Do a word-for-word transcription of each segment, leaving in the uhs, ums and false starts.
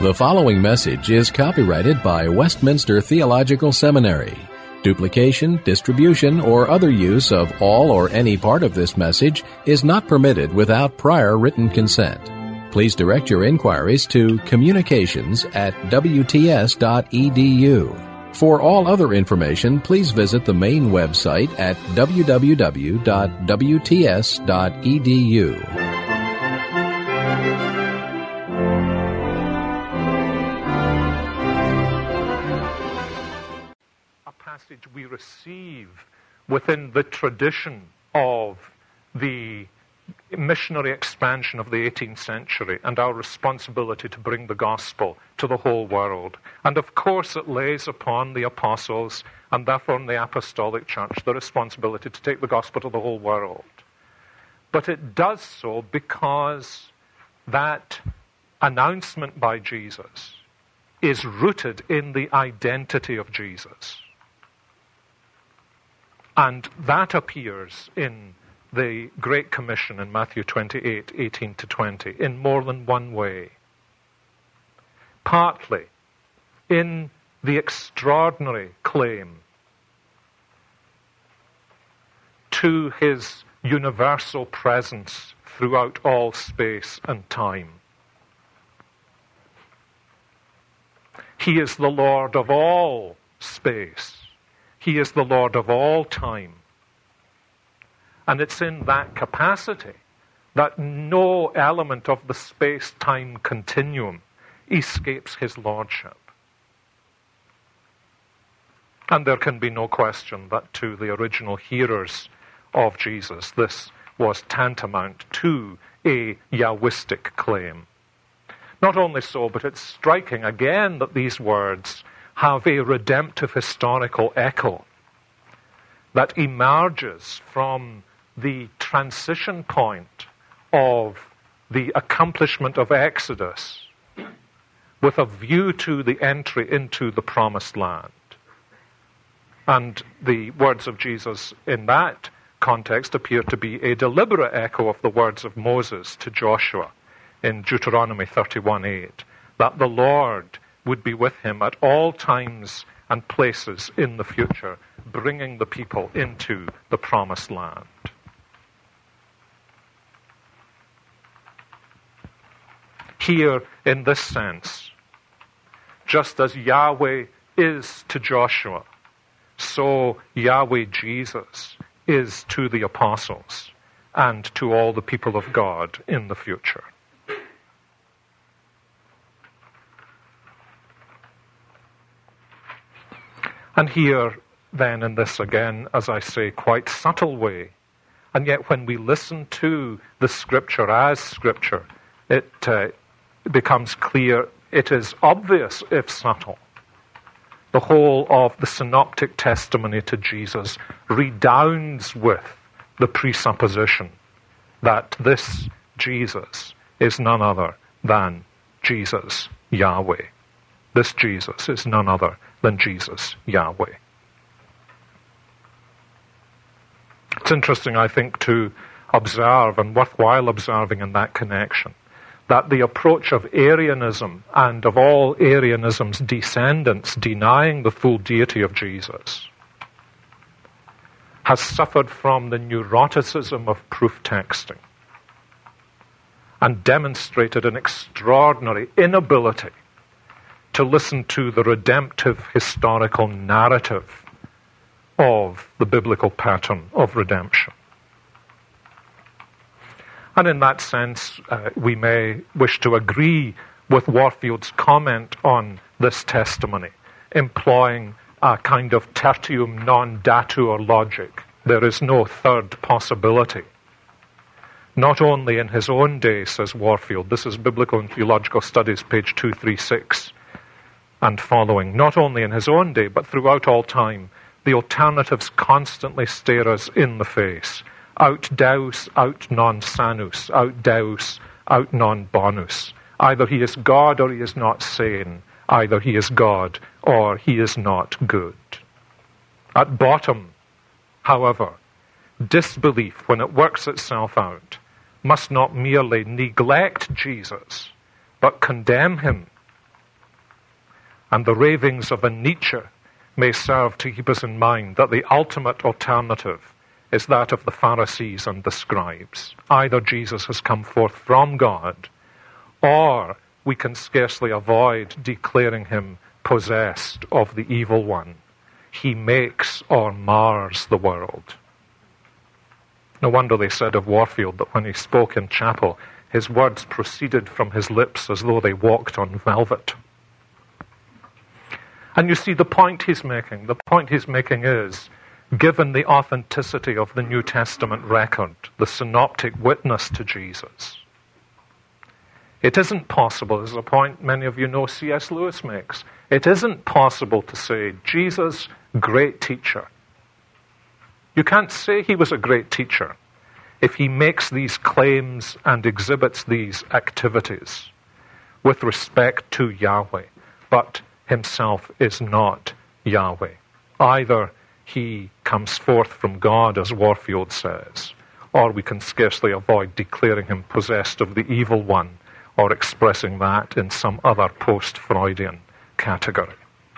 The following message is copyrighted by Westminster Theological Seminary. Duplication, distribution, or other use of all or any part of this message is not permitted without prior written consent. Please direct your inquiries to communications at w t s dot e d u. For all other information, please visit the main website at w w w dot w t s dot e d u. Passage we receive within the tradition of the missionary expansion of the eighteenth century and our responsibility to bring the gospel to the whole world. And of course it lays upon the apostles and therefore on the apostolic church the responsibility to take the gospel to the whole world. But it does so because that announcement by Jesus is rooted in the identity of Jesus. And that appears in the Great Commission in Matthew twenty-eight, eighteen to twenty, in more than one way. Partly in the extraordinary claim to his universal presence throughout all space and time. He is the Lord of all space. He is the Lord of all time. And it's in that capacity that no element of the space-time continuum escapes his lordship. And there can be no question that to the original hearers of Jesus, this was tantamount to a Yahwistic claim. Not only so, but it's striking again that these words have a redemptive historical echo that emerges from the transition point of the accomplishment of Exodus with a view to the entry into the promised land. And the words of Jesus in that context appear to be a deliberate echo of the words of Moses to Joshua in Deuteronomy thirty-one eight, that the Lord would be with him at all times and places in the future, bringing the people into the promised land. Here, in this sense, just as Yahweh is to Joshua, so Yahweh Jesus is to the apostles and to all the people of God in the future. And here, then, in this again, as I say, quite subtle way, and yet when we listen to the Scripture as Scripture, it uh, becomes clear, it is obvious if subtle. The whole of the synoptic testimony to Jesus redounds with the presupposition that this Jesus is none other than Jesus Yahweh. This Jesus is none other than Jesus Yahweh. It's interesting, I think, to observe, and worthwhile observing in that connection, that the approach of Arianism and of all Arianism's descendants denying the full deity of Jesus has suffered from the neuroticism of proof texting and demonstrated an extraordinary inability to listen to the redemptive historical narrative of the biblical pattern of redemption. And in that sense, uh, we may wish to agree with Warfield's comment on this testimony, employing a kind of tertium non datur logic. There is no third possibility. Not only in his own day, says Warfield, this is Biblical and Theological Studies, page two thirty-six, and following, not only in his own day, but throughout all time, the alternatives constantly stare us in the face. Aut deus, aut non sanus, aut deus, aut non bonus. Either he is God or he is not sane. Either he is God or he is not good. At bottom, however, disbelief, when it works itself out, must not merely neglect Jesus, but condemn him and the ravings of a Nietzsche may serve to keep us in mind that the ultimate alternative is that of the Pharisees and the scribes. Either Jesus has come forth from God, or we can scarcely avoid declaring him possessed of the evil one. He makes or mars the world. No wonder they said of Warfield that when he spoke in chapel, his words proceeded from his lips as though they walked on velvet. And you see the point he's making. The point he's making is, given the authenticity of the New Testament record, the synoptic witness to Jesus, it isn't possible, this is a point many of you know C S Lewis makes, it isn't possible to say, Jesus, great teacher. You can't say he was a great teacher if he makes these claims and exhibits these activities with respect to Yahweh, but himself is not Yahweh. Either he comes forth from God, as Warfield says, or we can scarcely avoid declaring him possessed of the evil one, or expressing that in some other post-Freudian category.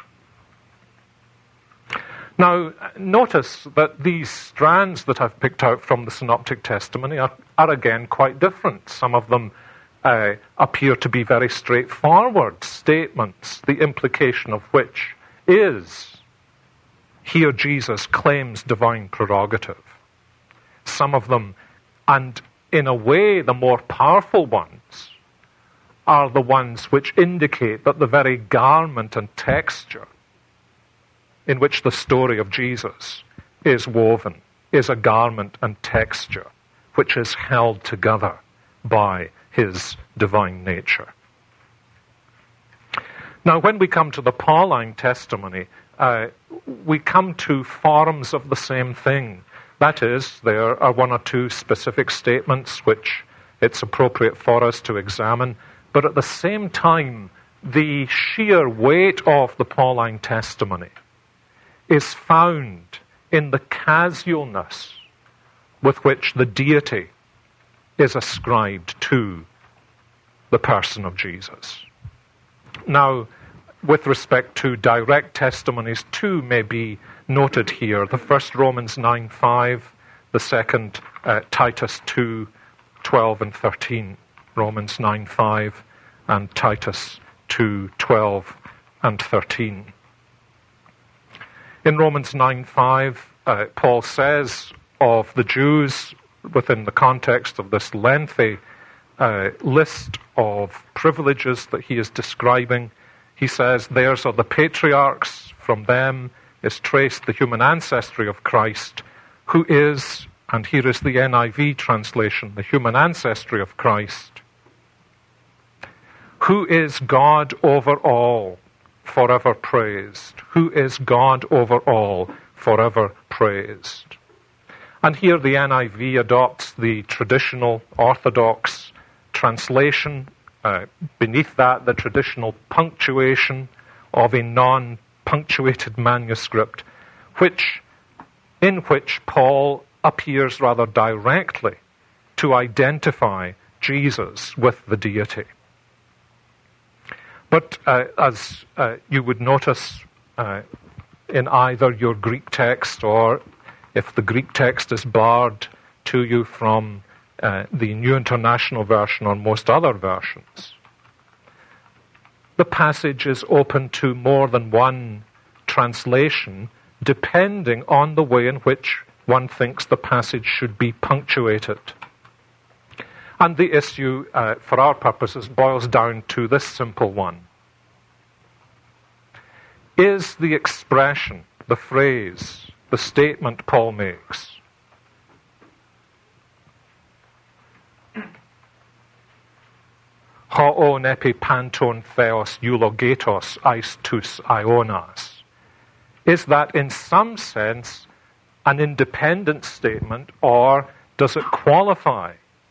Now, notice that these strands that I've picked out from the synoptic testimony are, are again quite different. Some of them uh, appear to be very straightforward statements, the implication of which is, here Jesus claims divine prerogative. Some of them, and in a way the more powerful ones, are the ones which indicate that the very garment and texture in which the story of Jesus is woven is a garment and texture which is held together by his divine nature. Now, when we come to the Pauline testimony, uh, we come to forms of the same thing. That is, there are one or two specific statements which it's appropriate for us to examine, but at the same time, the sheer weight of the Pauline testimony is found in the casualness with which the deity is ascribed to the person of Jesus. Now, with respect to direct testimonies, two may be noted here. The first, Romans nine five, the second, uh, Titus two twelve and thirteen. Romans nine five and Titus two twelve and thirteen. In Romans nine five, uh, Paul says of the Jews, within the context of this lengthy uh, list of privileges that he is describing, he says, theirs are the patriarchs, from them is traced the human ancestry of Christ, who is, and here is the N I V translation, the human ancestry of Christ, who is God over all, forever praised. Who is God over all, forever praised. And here the N I V adopts the traditional orthodox translation. Uh, beneath that, the traditional punctuation of a non-punctuated manuscript, which, in which Paul appears rather directly to identify Jesus with the deity. But uh, as uh, you would notice uh, in either your Greek text, or if the Greek text is barred to you from uh, the New International Version or most other versions, the passage is open to more than one translation, depending on the way in which one thinks the passage should be punctuated. And the issue, uh, for our purposes, boils down to this simple one. Is the expression, the phrase, the statement Paul makes, ho nepi panton theos eulogetos eis tous ionas, is that in some sense an independent statement, or does it qualify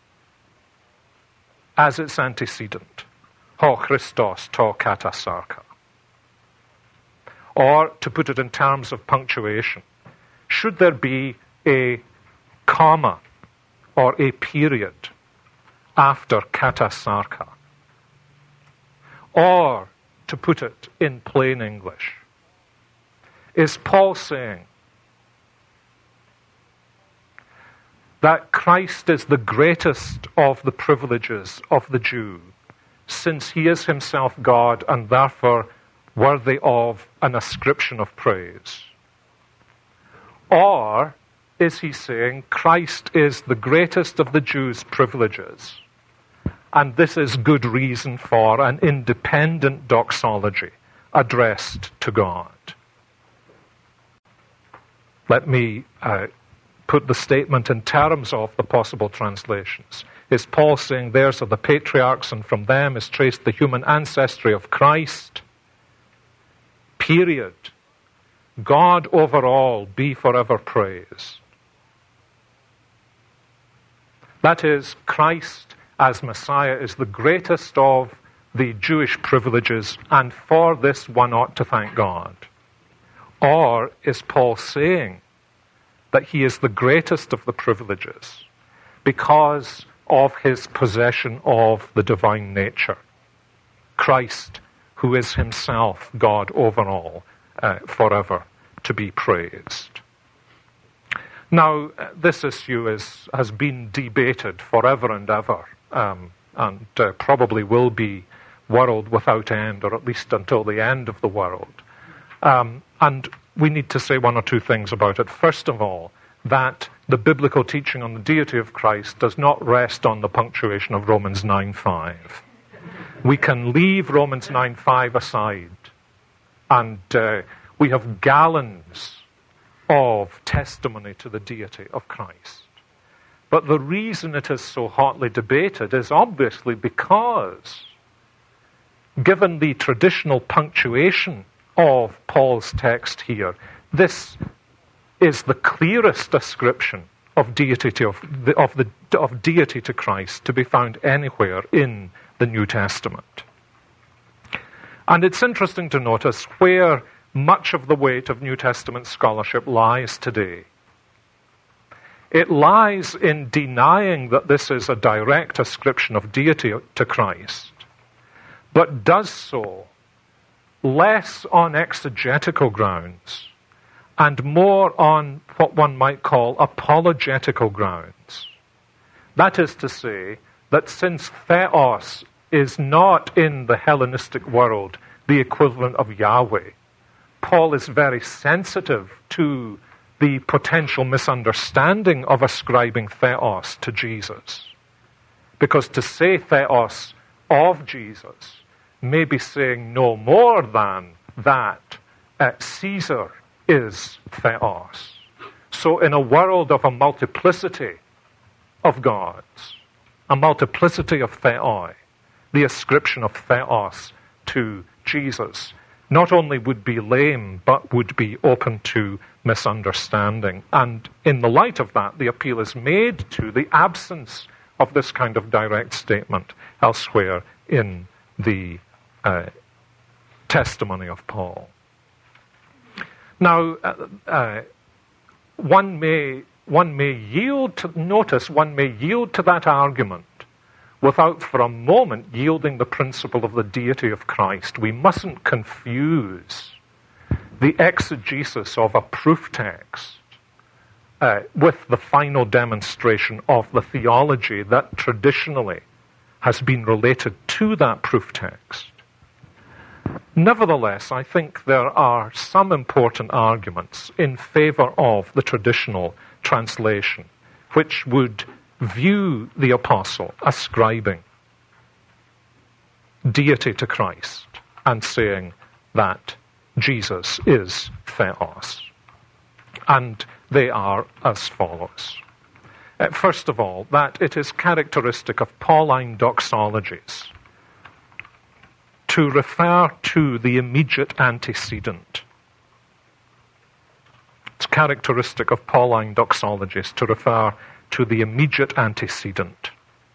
as its antecedent? Ho Christos to katasarka. Or, to put it in terms of punctuation, should there be a comma or a period after katasarka? Or, to to put it in plain English, is Paul saying that Christ is the greatest of the privileges of the Jew, since he is himself God and therefore worthy of an ascription of praise? Or is he saying Christ is the greatest of the Jews' privileges, and this is good reason for an independent doxology addressed to God? Let me uh, put the statement in terms of the possible translations. Is Paul saying theirs are the patriarchs and from them is traced the human ancestry of Christ? Period. God over all be forever praised. That is, Christ as Messiah is the greatest of the Jewish privileges, and for this one ought to thank God. Or is Paul saying that he is the greatest of the privileges because of his possession of the divine nature? Christ, who is himself God over all, uh, forever to be praised. Now, this issue is, has been debated forever and ever, um, and uh, probably will be world without end, or at least until the end of the world. Um, and we need to say one or two things about it. First of all, that the biblical teaching on the deity of Christ does not rest on the punctuation of Romans nine five. We can leave Romans nine five aside, and uh, we have gallons of testimony to the deity of Christ. But the reason it is so hotly debated is obviously because, given the traditional punctuation of Paul's text here, this is the clearest ascription of deity to, of, the, of, the, of deity to Christ to be found anywhere in the New Testament. And it's interesting to notice where much of the weight of New Testament scholarship lies today. It lies in denying that this is a direct ascription of deity to Christ, but does so less on exegetical grounds and more on what one might call apologetical grounds. That is to say, that since theos is not in the Hellenistic world the equivalent of Yahweh, Paul is very sensitive to the potential misunderstanding of ascribing theos to Jesus. Because to say theos of Jesus may be saying no more than that uh, Caesar is theos. So in a world of a multiplicity of gods, a multiplicity of theoi, the ascription of theos to Jesus not only would be lame, but would be open to misunderstanding. And in the light of that, the appeal is made to the absence of this kind of direct statement elsewhere in the uh, testimony of Paul. Now, uh, uh, one may one may yield to, notice, one may yield to that argument without for a moment yielding the principle of the deity of Christ. We mustn't confuse the exegesis of a proof text uh, with the final demonstration of the theology that traditionally has been related to that proof text. Nevertheless, I think there are some important arguments in favor of the traditional translation, which would view the apostle ascribing deity to Christ and saying that Jesus is theos. And they are as follows. Uh, first of all, that it is characteristic of Pauline doxologies to refer to the immediate antecedent. It's characteristic of Pauline doxologies to refer to the immediate antecedent.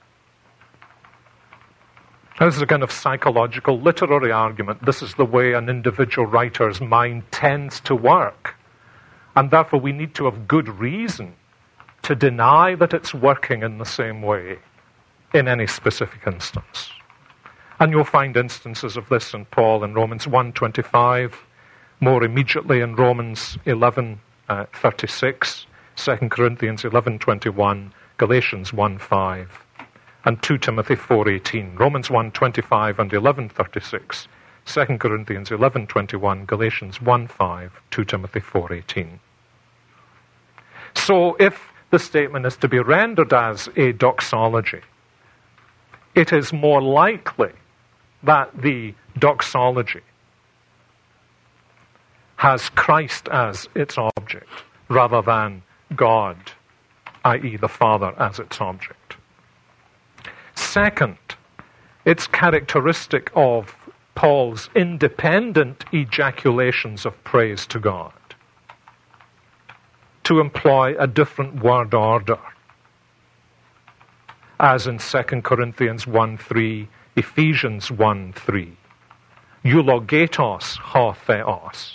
Now, this is a kind of psychological, literary argument. This is the way an individual writer's mind tends to work. And therefore we need to have good reason to deny that it's working in the same way in any specific instance. And you'll find instances of this in Paul in Romans one twenty-five, more immediately in Romans eleven thirty-six, Second Corinthians eleven twenty-one, Galatians one five, and Second Timothy four eighteen. Romans one twenty-five and eleven thirty-six, Second Corinthians eleven twenty-one, Galatians one five, Second Timothy four eighteen. So if the statement is to be rendered as a doxology, it is more likely that the doxology has Christ as its object rather than God, that is the Father, as its object. Second, it's characteristic of Paul's independent ejaculations of praise to God to employ a different word order, as in Second Corinthians one three, Ephesians one three, eulogetos ho theos.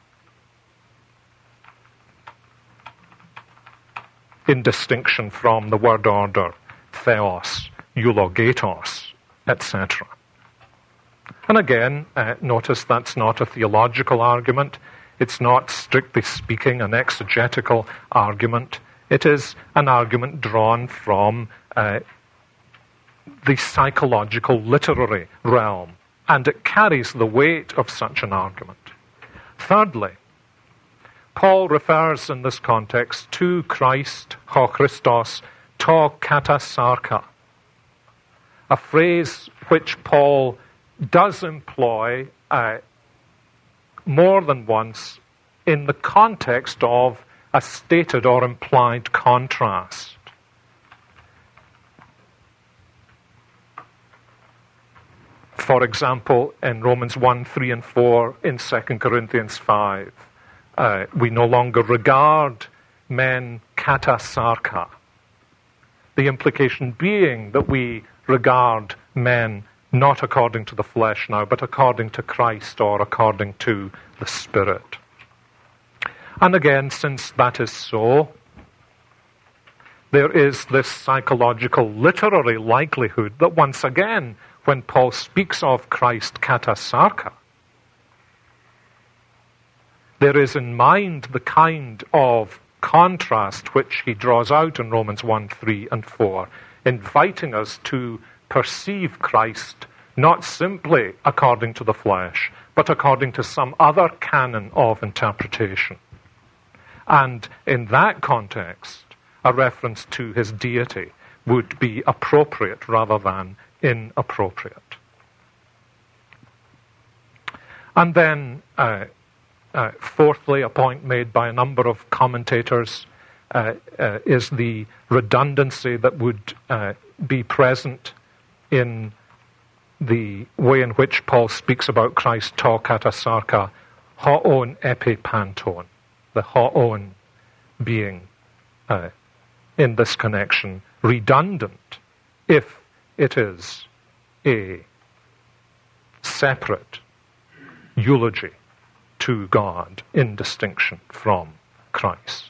In distinction from the word order theos, eulogetos, et cetera. And again, uh, notice that's not a theological argument. It's not, strictly speaking, an exegetical argument. It is an argument drawn from uh, the psychological literary realm, and it carries the weight of such an argument. Thirdly, Paul refers in this context to Christ, ho Christos, to katasarka, a phrase which Paul does employ uh, more than once in the context of a stated or implied contrast. For example, in Romans one, three and four, in Second Corinthians five, uh, we no longer regard men katasarka. The implication being that we regard men not according to the flesh now, but according to Christ or according to the Spirit. And again, since that is so, there is this psychological literary likelihood that once again, when Paul speaks of Christ katasarka, there is in mind the kind of contrast which he draws out in Romans one, three and four, inviting us to perceive Christ not simply according to the flesh, but according to some other canon of interpretation. And in that context, a reference to his deity would be appropriate rather than inappropriate. And then, uh, uh, fourthly, a point made by a number of commentators uh, uh, is the redundancy that would uh, be present in the way in which Paul speaks about Christ to katasarka, hoon epipanton, the hoon being uh, in this connection redundant if it is a separate eulogy to God in distinction from Christ.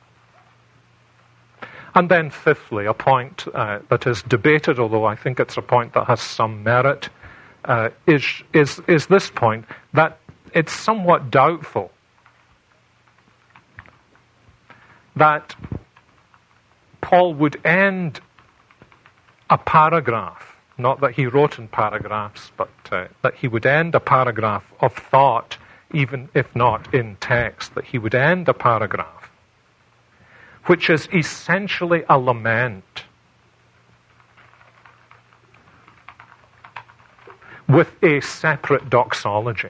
And then fifthly, a point uh, that is debated, although I think it's a point that has some merit, uh, is, is, is this point, that it's somewhat doubtful that Paul would end a paragraph, not that he wrote in paragraphs, but uh, that he would end a paragraph of thought, even if not in text, that he would end a paragraph which is essentially a lament with a separate doxology.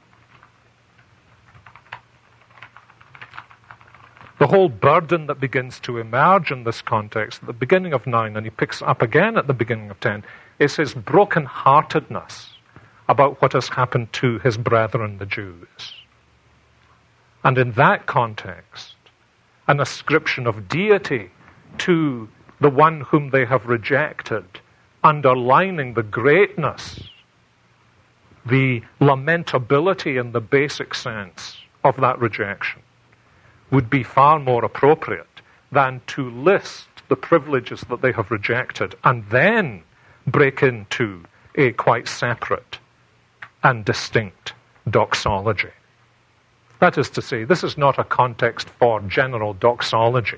The whole burden that begins to emerge in this context at the beginning of nine, and he picks up again at the beginning of ten, is his broken-heartedness about what has happened to his brethren, the Jews. And in that context, an ascription of deity to the one whom they have rejected, underlining the greatness, the lamentability in the basic sense of that rejection, would be far more appropriate than to list the privileges that they have rejected and then break into a quite separate and distinct doxology. That is to say, this is not a context for general doxology,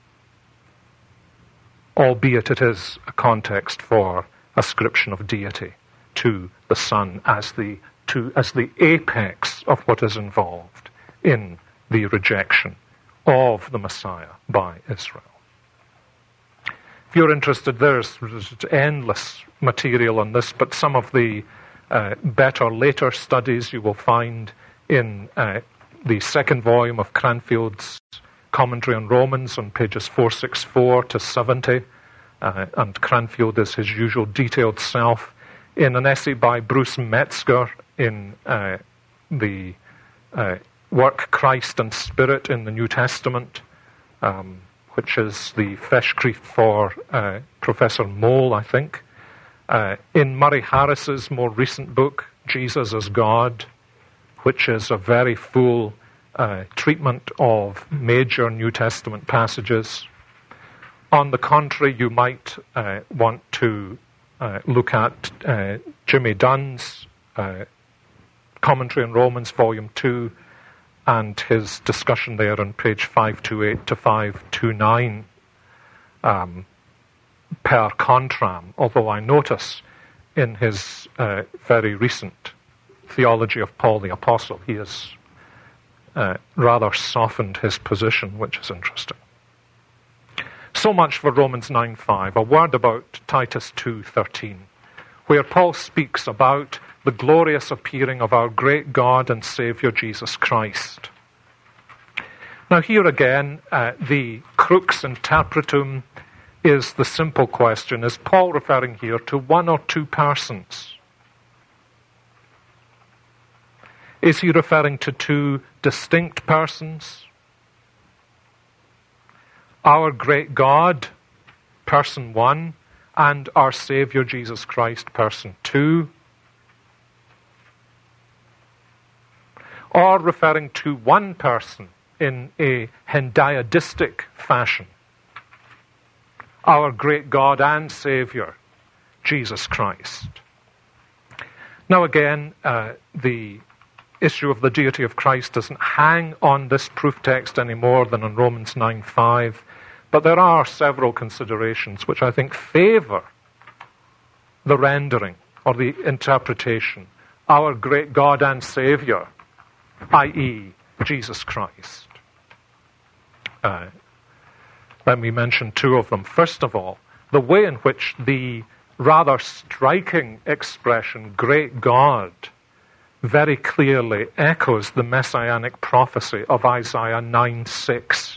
albeit it is a context for ascription of deity to the Son as the, to, as the apex of what is involved in the rejection of the Messiah by Israel. If you're interested, there's, there's endless material on this, but some of the uh, better later studies you will find in uh, the second volume of Cranfield's Commentary on Romans on pages four sixty-four to seventy, uh, and Cranfield is his usual detailed self, in an essay by Bruce Metzger in uh, the uh, work Christ and Spirit in the New Testament, um, which is the Feshkrift for uh, Professor Mole, I think. Uh, in Murray Harris's more recent book, Jesus as God, which is a very full uh, treatment of major New Testament passages. On the contrary, you might uh, want to uh, look at uh, Jimmy Dunn's uh, Commentary on Romans, Volume two, and his discussion there on page five twenty-eight to five twenty-nine, um, per contram, although I notice in his uh, very recent Theology of Paul the Apostle, he has uh, rather softened his position, which is interesting. So much for Romans nine five. A word about Titus two thirteen, where Paul speaks about the glorious appearing of our great God and Saviour Jesus Christ. Now here again, uh, the crux interpretum is the simple question, is Paul referring here to one or two persons? Is he referring to two distinct persons? Our great God, person one, and our Saviour Jesus Christ, person two? Or referring to one person in a hendiadistic fashion? Our great God and Saviour, Jesus Christ. Now again, uh, the issue of the deity of Christ doesn't hang on this proof text any more than on Romans nine five, but there are several considerations which I think favour the rendering or the interpretation, our great God and Saviour, that is, Jesus Christ. Uh, let me mention two of them. First of all, the way in which the rather striking expression, great God, very clearly echoes the messianic prophecy of Isaiah nine six.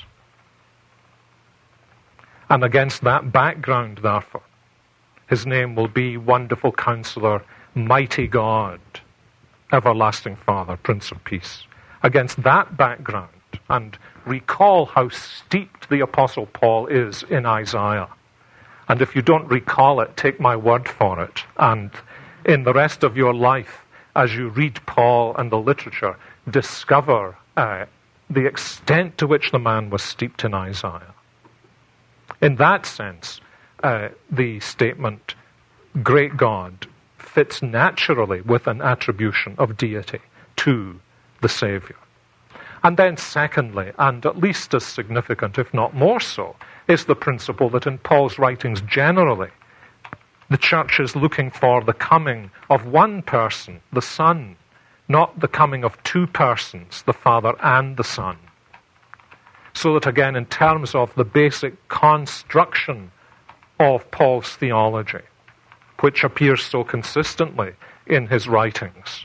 And against that background, therefore, his name will be Wonderful Counselor, Mighty God, Everlasting Father, Prince of Peace. Against that background, and recall how steeped the Apostle Paul is in Isaiah. And if you don't recall it, take my word for it. And in the rest of your life, as you read Paul and the literature, discover uh, the extent to which the man was steeped in Isaiah. In that sense, uh, the statement, great God, fits naturally with an attribution of deity to the Saviour. And then secondly, and at least as significant, if not more so, is the principle that in Paul's writings generally, the church is looking for the coming of one person, the Son, not the coming of two persons, the Father and the Son. So that again, in terms of the basic construction of Paul's theology, which appears so consistently in his writings,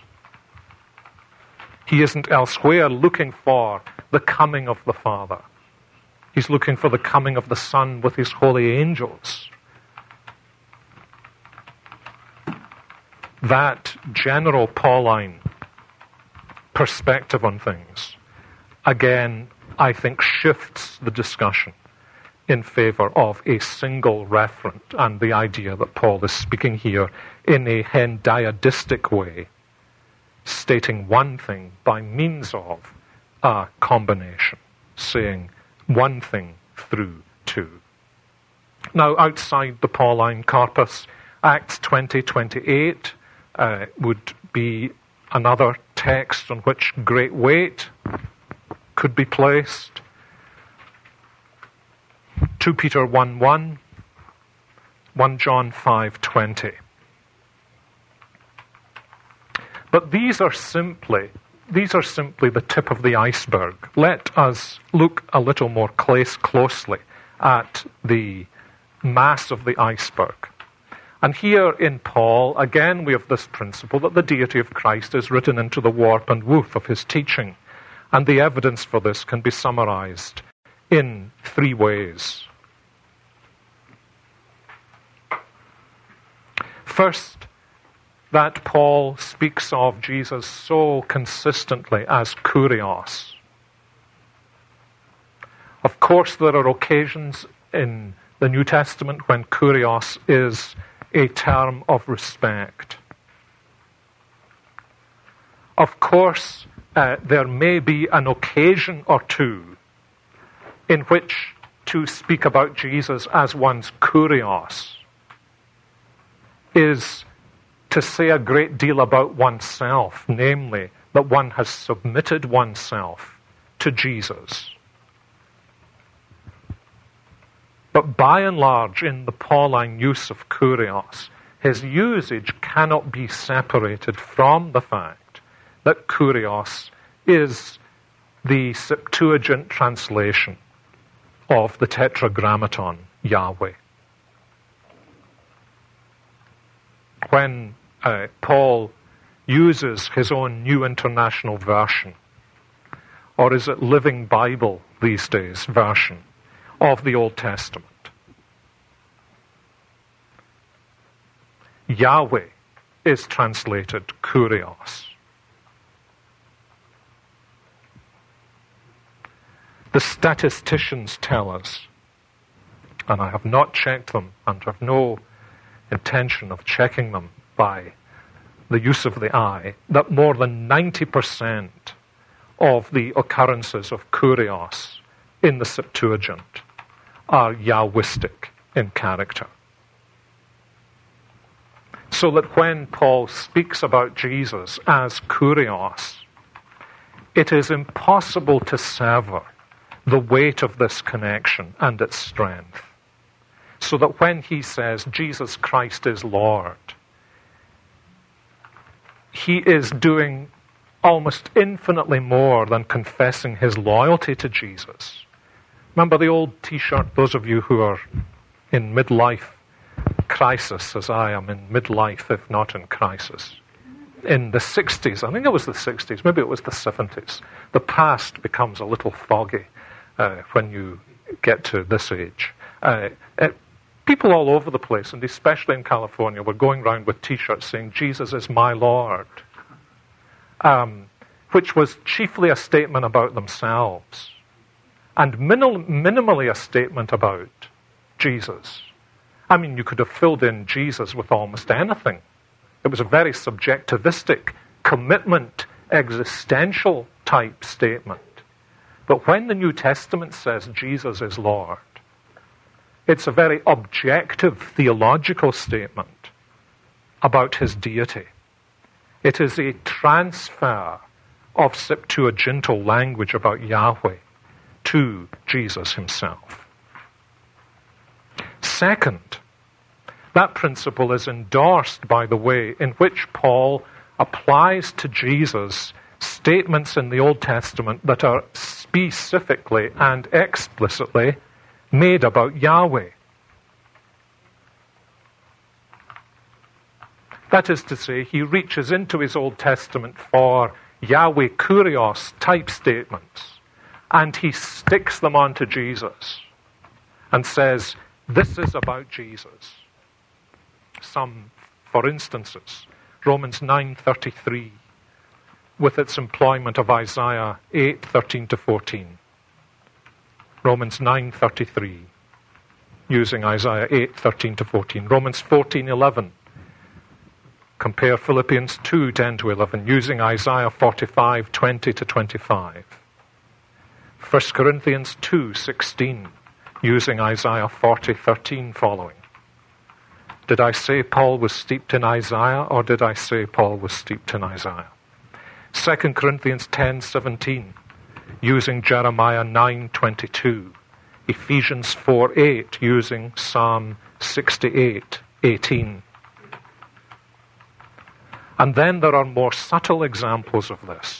he isn't elsewhere looking for the coming of the Father. He's looking for the coming of the Son with his holy angels. That general Pauline perspective on things, again, I think shifts the discussion in favor of a single referent and the idea that Paul is speaking here in a hendiadistic way, stating one thing by means of a combination, saying one thing through two. Now, outside the Pauline corpus, Acts twenty twenty-eight uh, would be another text on which great weight could be placed. Second Peter one one, First John five twenty. But these are simply these are simply the tip of the iceberg. Let us look a little more close, closely at the mass of the iceberg. And here in Paul, again, we have this principle that the deity of Christ is written into the warp and woof of his teaching. And the evidence for this can be summarized in three ways. First, that Paul speaks of Jesus so consistently as Kurios. Of course, there are occasions in the New Testament when Kurios is a term of respect. Of course, uh, there may be an occasion or two in which to speak about Jesus as one's Kurios is to say a great deal about oneself, namely that one has submitted oneself to Jesus. But by and large, in the Pauline use of Kurios, his usage cannot be separated from the fact that Kurios is the Septuagint translation of the Tetragrammaton, Yahweh. When uh, Paul uses his own New International Version, or is it Living Bible these days, version of the Old Testament, Yahweh is translated Kurios. The statisticians tell us, and I have not checked them and have no intention of checking them by the use of the eye, that more than ninety percent of the occurrences of Kurios in the Septuagint are Yahwistic in character. So that when Paul speaks about Jesus as Kurios, it is impossible to sever the weight of this connection and its strength. So that when he says Jesus Christ is Lord, he is doing almost infinitely more than confessing his loyalty to Jesus. Remember the old t-shirt, those of you who are in midlife crisis, as I am in midlife, if not in crisis. In the sixties, I think it was the sixties, maybe it was the seventies, the past becomes a little foggy uh, when you get to this age. Uh, it, people all over the place, and especially in California, were going around with t-shirts saying, Jesus is my Lord, um, which was chiefly a statement about themselves, and minimal, minimally a statement about Jesus. I mean, you could have filled in Jesus with almost anything. It was a very subjectivistic, commitment, existential type statement. But when the New Testament says Jesus is Lord, it's a very objective theological statement about his deity. It is a transfer of Septuagintal language about Yahweh to Jesus himself. Second, that principle is endorsed by the way in which Paul applies to Jesus statements in the Old Testament that are specifically and explicitly made about Yahweh. That is to say, he reaches into his Old Testament for Yahweh Kurios type statements, and he sticks them onto Jesus and says, this is about Jesus. Some, for instances, Romans nine thirty-three, with its employment of Isaiah eight thirteen to fourteen. Romans nine thirty-three, using Isaiah eight thirteen to fourteen. Romans fourteen eleven, compare Philippians two ten to eleven, using Isaiah forty-five twenty to twenty-five. First Corinthians two sixteen, using Isaiah forty thirteen following. Did I say Paul was steeped in Isaiah, or did I say Paul was steeped in Isaiah? Second Corinthians ten seventeen, using Jeremiah nine twenty-two. Ephesians four eight, using Psalm sixty-eight eighteen. And then there are more subtle examples of this.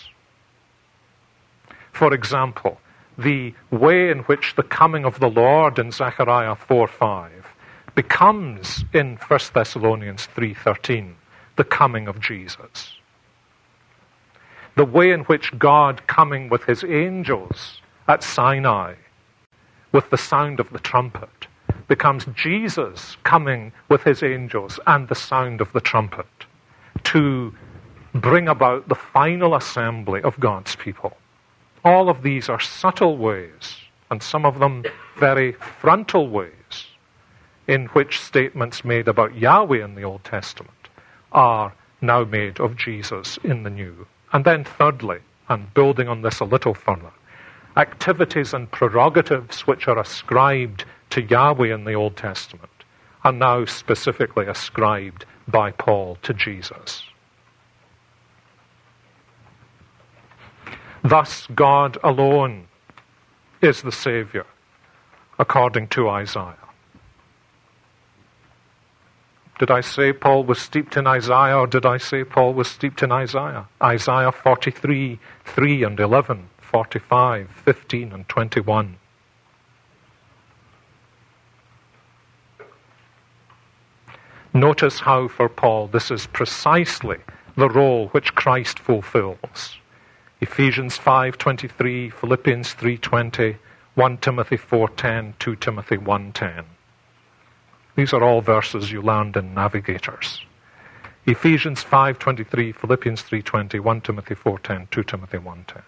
For example, the way in which the coming of the Lord in Zechariah four five becomes in First Thessalonians three thirteen the coming of Jesus. The way in which God coming with his angels at Sinai with the sound of the trumpet becomes Jesus coming with his angels and the sound of the trumpet to bring about the final assembly of God's people. All of these are subtle ways, and some of them very frontal ways, in which statements made about Yahweh in the Old Testament are now made of Jesus in the New. And then thirdly, and building on this a little further, activities and prerogatives which are ascribed to Yahweh in the Old Testament are now specifically ascribed by Paul to Jesus. Thus, God alone is the Savior, according to Isaiah. Did I say Paul was steeped in Isaiah, or did I say Paul was steeped in Isaiah? Isaiah forty-three, three and eleven, forty-five, fifteen and twenty-one. Notice how for Paul this is precisely the role which Christ fulfills. Ephesians five twenty-three, Philippians three twenty, First Timothy four ten, Second Timothy one ten. These are all verses you learned in Navigators. Ephesians five twenty-three, Philippians three twenty, First Timothy four ten, Second Timothy one ten.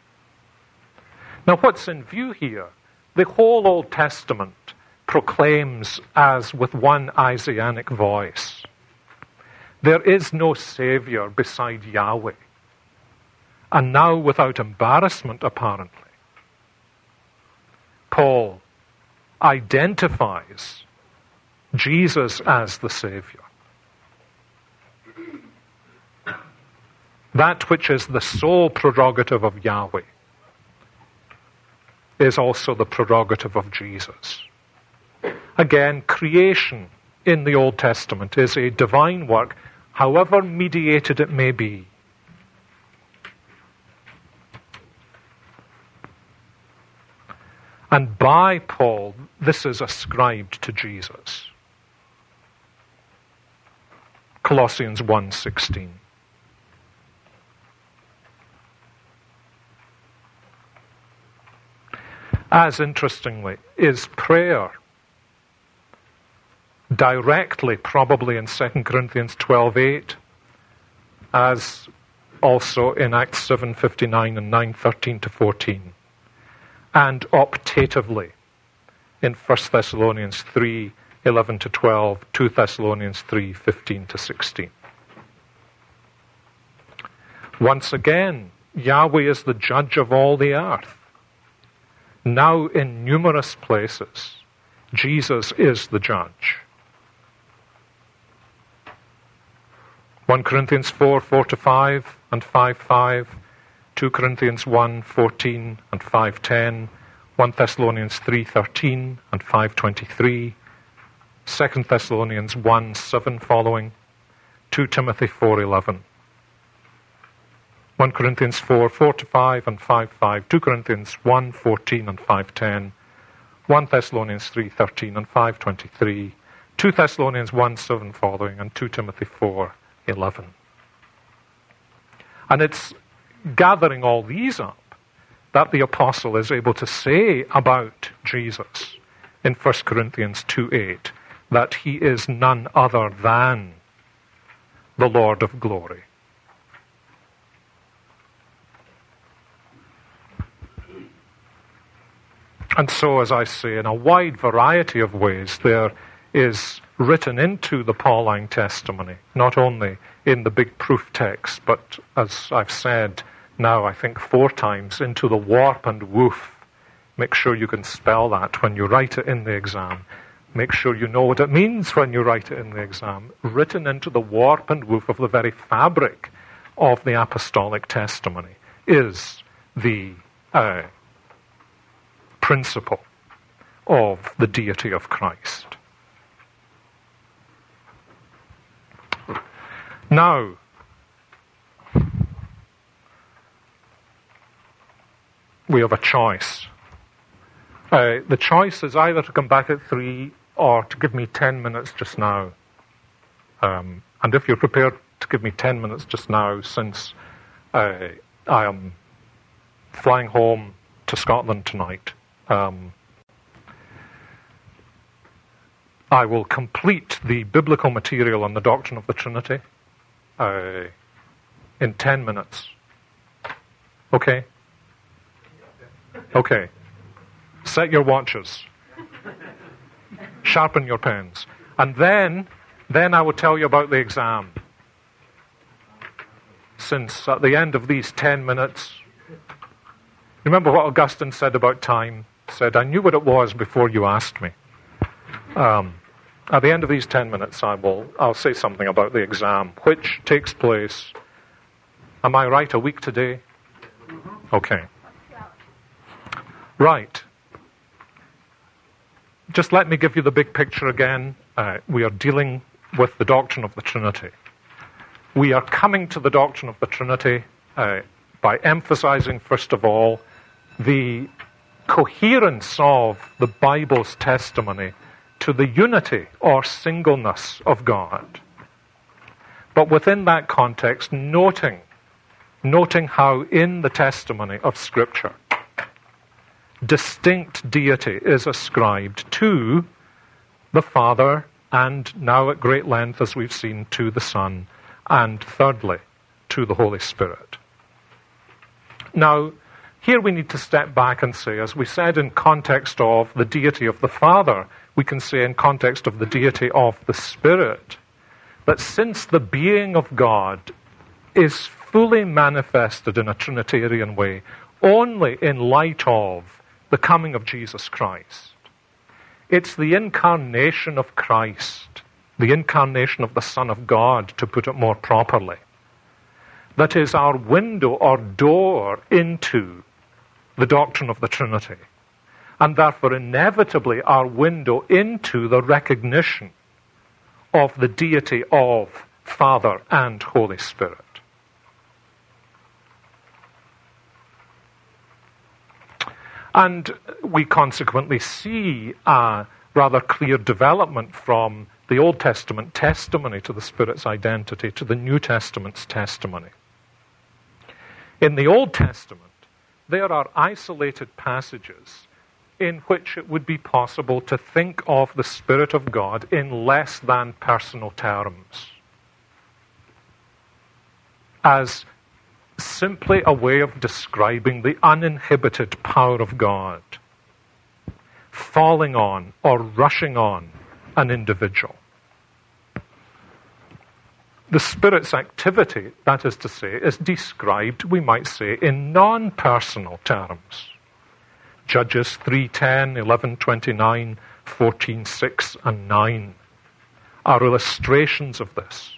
Now what's in view here? The whole Old Testament proclaims as with one Isaianic voice, there is no Savior beside Yahweh. And now, without embarrassment apparently, Paul identifies Jesus as the Savior. That which is the sole prerogative of Yahweh is also the prerogative of Jesus. Again, creation in the Old Testament is a divine work, however mediated it may be. And by Paul, this is ascribed to Jesus. Colossians one sixteen. As interestingly, is prayer directly, probably in Second Corinthians twelve eight, as also in Acts seven fifty-nine and nine thirteen to fourteen. And optatively in First Thessalonians three eleven to twelve, Second Thessalonians three fifteen to sixteen. Once again, Yahweh is the judge of all the earth. Now in numerous places, Jesus is the judge. First Corinthians four four to five and five five, Second Corinthians one fourteen and five ten, First Thessalonians three thirteen and five twenty-three, Second Thessalonians one seven following, Second Timothy four eleven, First Corinthians four four to five and five five, Second Corinthians one fourteen and five ten, First Thessalonians three thirteen and five twenty-three, Second Thessalonians one seven following, and Second Timothy four eleven. And it's gathering all these up that the apostle is able to say about Jesus in First Corinthians two eight that he is none other than the Lord of glory. And so, as I say, in a wide variety of ways, there is written into the Pauline testimony, not only in the big proof text, but as I've said now, I think four times, into the warp and woof. Make sure you can spell that when you write it in the exam. Make sure you know what it means when you write it in the exam. Written into the warp and woof of the very fabric of the apostolic testimony is the uh, principle of the deity of Christ. Now, we have a choice. Uh, the choice is either to come back at three or to give me ten minutes just now. Um, and if you're prepared to give me ten minutes just now, since uh, I am flying home to Scotland tonight, um, I will complete the biblical material on the doctrine of the Trinity uh, in ten minutes. Okay? Okay. Set your watches. Sharpen your pens. And then, then I will tell you about the exam. Since at the end of these ten minutes, remember what Augustine said about time? He said, I knew what it was before you asked me. Um, at the end of these ten minutes, I will, I'll say something about the exam, which takes place, am I right, a week today? Okay. Right. Just let me give you the big picture again. Uh, we are dealing with the doctrine of the Trinity. We are coming to the doctrine of the Trinity uh, by emphasizing, first of all, the coherence of the Bible's testimony to the unity or singleness of God. But within that context, noting, noting how in the testimony of Scripture, distinct deity is ascribed to the Father, and now at great length, as we've seen, to the Son, and thirdly, to the Holy Spirit. Now, here we need to step back and say, as we said in context of the deity of the Father, we can say in context of the deity of the Spirit, that since the being of God is fully manifested in a Trinitarian way only in light of the coming of Jesus Christ, it's the incarnation of Christ, the incarnation of the Son of God, to put it more properly, that is our window or door into the doctrine of the Trinity, and therefore inevitably our window into the recognition of the deity of Father and Holy Spirit. And we consequently see a rather clear development from the Old Testament testimony to the Spirit's identity to the New Testament's testimony. In the Old Testament, there are isolated passages in which it would be possible to think of the Spirit of God in less than personal terms, as simply a way of describing the uninhibited power of God falling on or rushing on an individual. The Spirit's activity, that is to say, is described, we might say, in non-personal terms. Judges three ten, eleven twenty-nine, fourteen six, and nine are illustrations of this.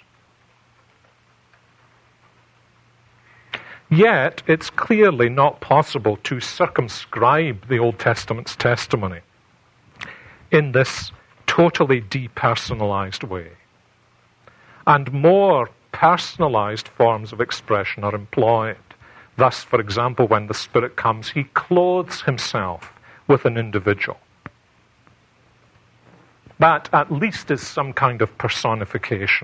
Yet, it's clearly not possible to circumscribe the Old Testament's testimony in this totally depersonalized way. And more personalized forms of expression are employed. Thus, for example, when the Spirit comes, he clothes himself with an individual. That at least is some kind of personification.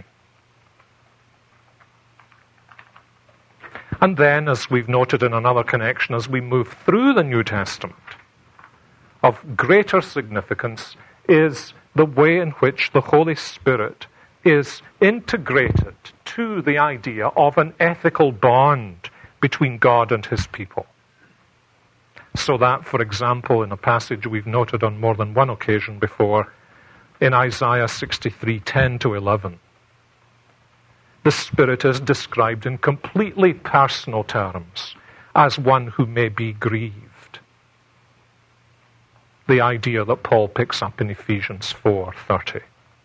And then, as we've noted in another connection, as we move through the New Testament, of greater significance is the way in which the Holy Spirit is integrated to the idea of an ethical bond between God and his people. So that, for example, in a passage we've noted on more than one occasion before, in Isaiah sixty-three, ten to eleven, the Spirit is described in completely personal terms as one who may be grieved. the idea that Paul picks up in Ephesians four thirty.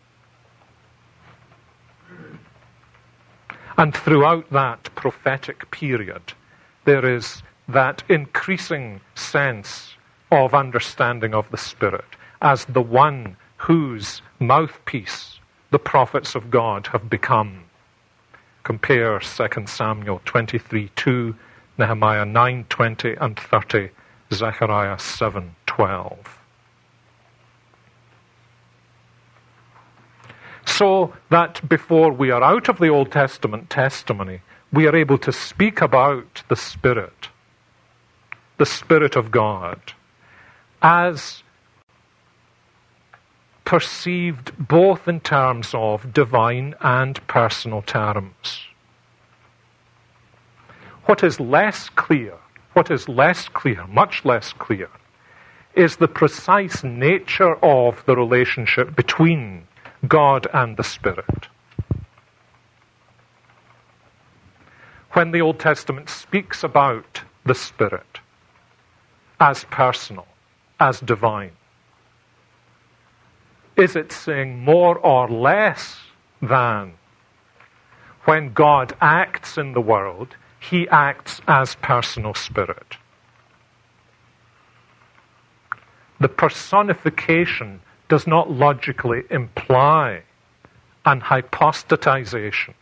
And throughout that prophetic period, there is that increasing sense of understanding of the Spirit as the one whose mouthpiece the prophets of God have become. Compare Second Samuel twenty-three two, Nehemiah nine twenty and thirty, Zechariah seven twelve. So that before we are out of the Old Testament testimony, we are able to speak about the Spirit, the Spirit of God, as perceived both in terms of divine and personal terms. What is less clear, what is less clear, much less clear, is the precise nature of the relationship between God and the Spirit. When the Old Testament speaks about the Spirit as personal, as divine, is it saying more or less than when God acts in the world, he acts as personal Spirit? The personification does not logically imply an hypostatization,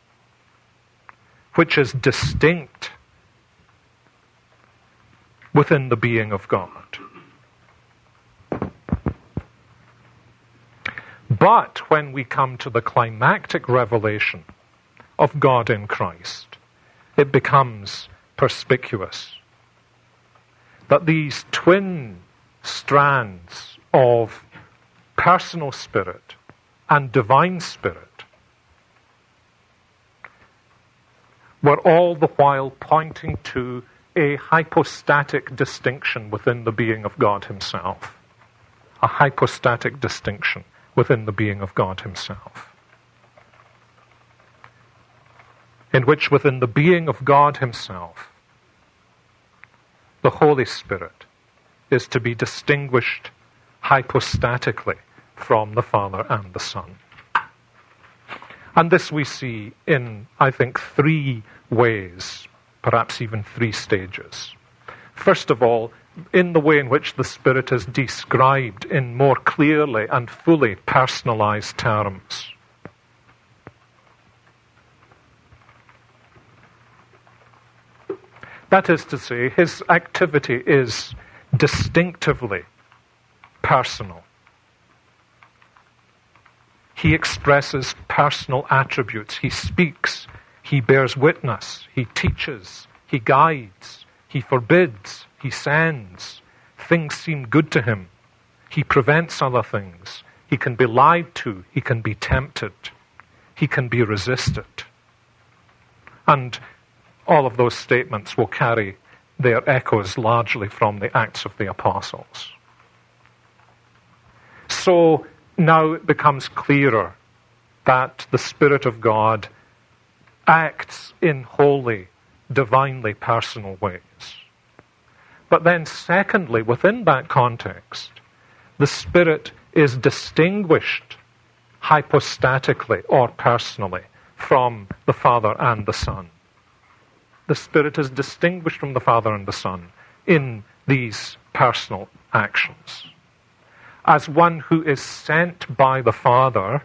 which is distinct within the being of God. But when we come to the climactic revelation of God in Christ, it becomes perspicuous that these twin strands of personal Spirit and divine Spirit were all the while pointing to a hypostatic distinction within the being of God himself. A hypostatic distinction within the being of God himself. In which within the being of God himself, the Holy Spirit is to be distinguished hypostatically from the Father and the Son. And this we see in, I think, three ways, perhaps even three stages. First of all, in the way in which the Spirit is described in more clearly and fully personalized terms. That is to say, his activity is distinctively personal. He expresses personal attributes. He speaks. He bears witness. He teaches. He guides. He forbids. He sends. Things seem good to him. He prevents other things. He can be lied to. He can be tempted. He can be resisted. And all of those statements will carry their echoes largely from the Acts of the Apostles. So now it becomes clearer that the Spirit of God acts in holy, divinely personal ways. But then secondly, within that context, the Spirit is distinguished hypostatically or personally from the Father and the Son. The Spirit is distinguished from the Father and the Son in these personal actions. As one who is sent by the Father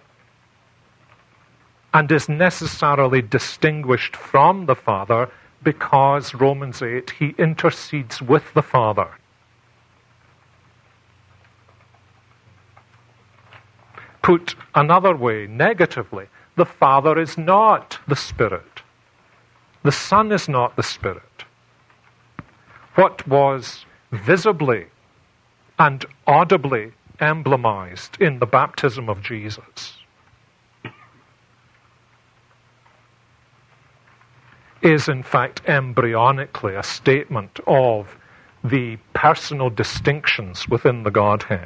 and is necessarily distinguished from the Father because, Romans eight, he intercedes with the Father. Put another way, negatively, the Father is not the Spirit. The Son is not the Spirit. What was visibly and audibly emblemized in the baptism of Jesus is in fact embryonically a statement of the personal distinctions within the Godhead,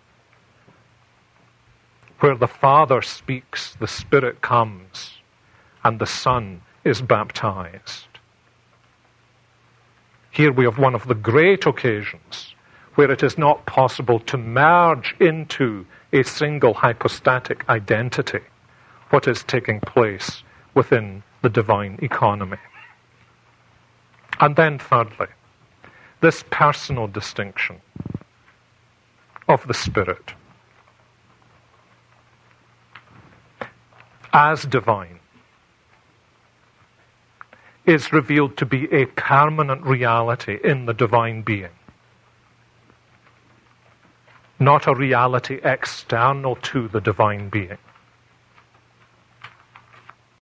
where the Father speaks, the Spirit comes, and the Son is baptized. Here we have one of the great occasions where it is not possible to merge into a single hypostatic identity what is taking place within the divine economy. And then thirdly, this personal distinction of the Spirit as divine is revealed to be a permanent reality in the divine being, not a reality external to the divine being.